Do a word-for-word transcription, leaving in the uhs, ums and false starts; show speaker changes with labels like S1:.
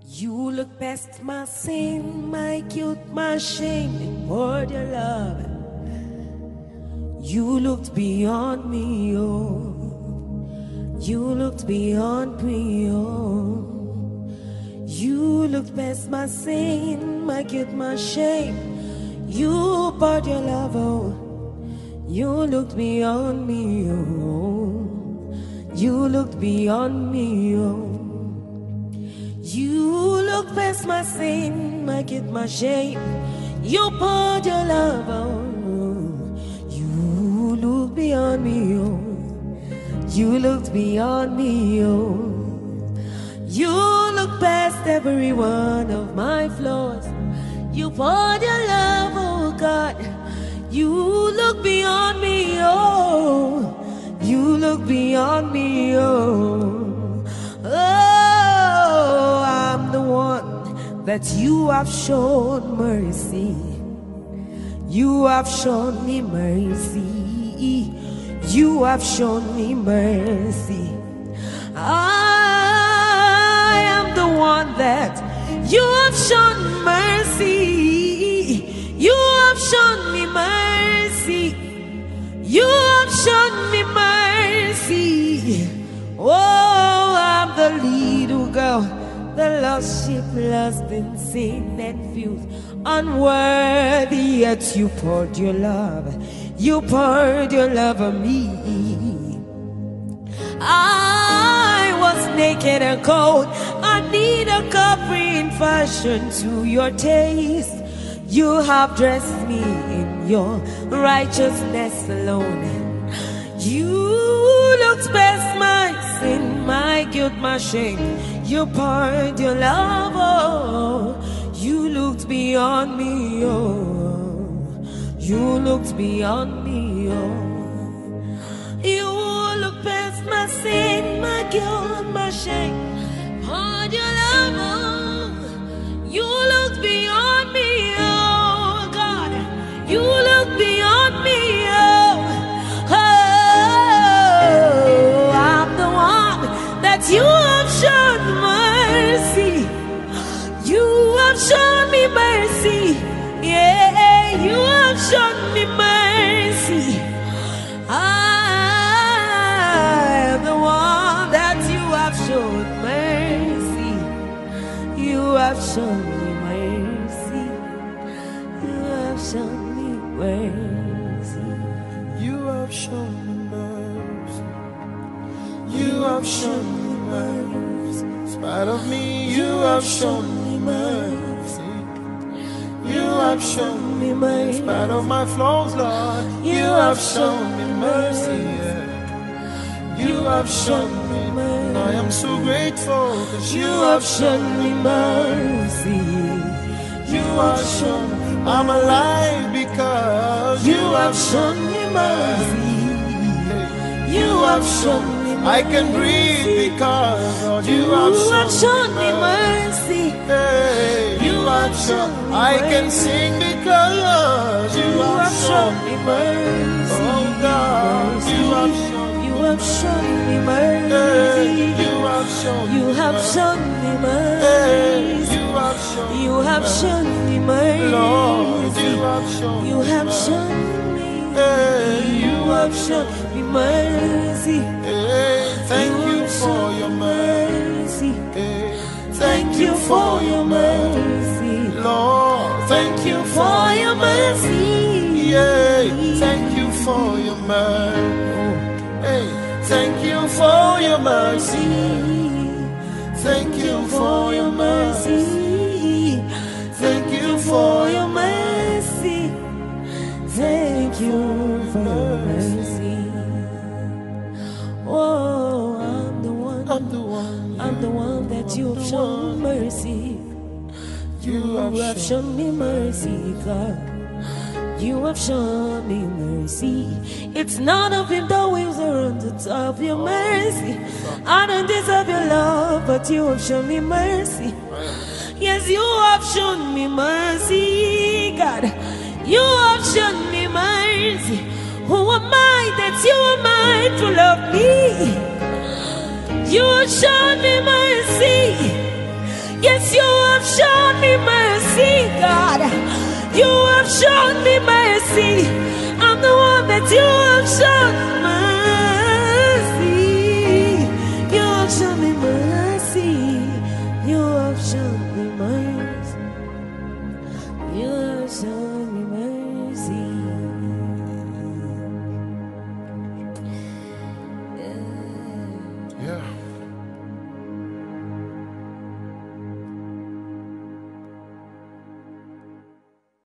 S1: You look past my sin, my guilt, my shame, and poured your love. You looked beyond me, oh. You looked beyond me, oh. You looked past my sin, my guilt, my shame. You poured your love, oh. You looked beyond me, oh. You looked beyond me, oh. You looked past my sin, my guilt, my shame. You poured your love, oh. You looked beyond me, oh. You looked beyond me, oh. You looked past every one of my flaws. You poured your love, oh God. You look beyond me, oh. You look beyond me, oh. Oh, I'm the one that you have shown mercy. You have shown me mercy. You have shown me mercy. I am the one that you have shown mercy. You have shown me mercy. You have shown me mercy. Oh, I'm the little girl, the lost sheep, lost in sin and filth, unworthy, yet you poured your love. You poured your love on me. I was naked and cold. I need a covering fashion to your taste. You have dressed me in your righteousness alone. You looked past my sin, my guilt, my shame. You poured your love, oh. You looked beyond me, oh. You looked beyond me, oh. You looked past my sin, my guilt, my shame. Poured your love, oh. You looked beyond me, oh God. You looked beyond me, oh. Oh, I'm the one that you have shown mercy. You have shown me mercy. Yeah, you have shown me mercy. I am the one that you have shown mercy. You have shown me mercy. You have shown me mercy.
S2: You have shown me mercy. You have shown me mercy. In spite of me, you have shown me mercy. You have shown me mercy. In spite of my flaws, Lord, you have shown me mercy. Yeah. You have shown me mercy. I am so grateful because you have shown me mercy. You have shown me. I'm alive because you have shown me mercy. You have shown me mercy. I can breathe because Lord, you, you have shown, have shown me mercy. Hey, you have shown. I can sing because you, you have shown me mercy. Oh God, you have shown.
S1: You have shown me mercy.
S2: You have shown.
S1: You have shown me mercy.
S2: You have shown.
S1: You have shown me mercy.
S2: Lord, you have shown.
S1: You have shown me. You have shown me mercy.
S2: Thank you for your mercy.
S1: Thank you for your mercy,
S2: Lord.
S1: Thank you for your mercy.
S2: Yeah. Thank you for your mercy. Hey. Thank you for your mercy. Thank you for your mercy. Thank you for your mercy. Thank you for your mercy. Oh, I'm the one. I'm the one.
S1: I'm the one that you have shown mercy. You have shown me mercy, God. You have shown me mercy. It's none of him that waves around the top of your mercy. I don't deserve your love, but you have shown me mercy. Yes, you have shown me mercy, God. You have shown me mercy. Who am I that you are mindful of me? You have shown me mercy. Yes, you shown me mercy, God. You have shown me mercy. I'm the one that you have shown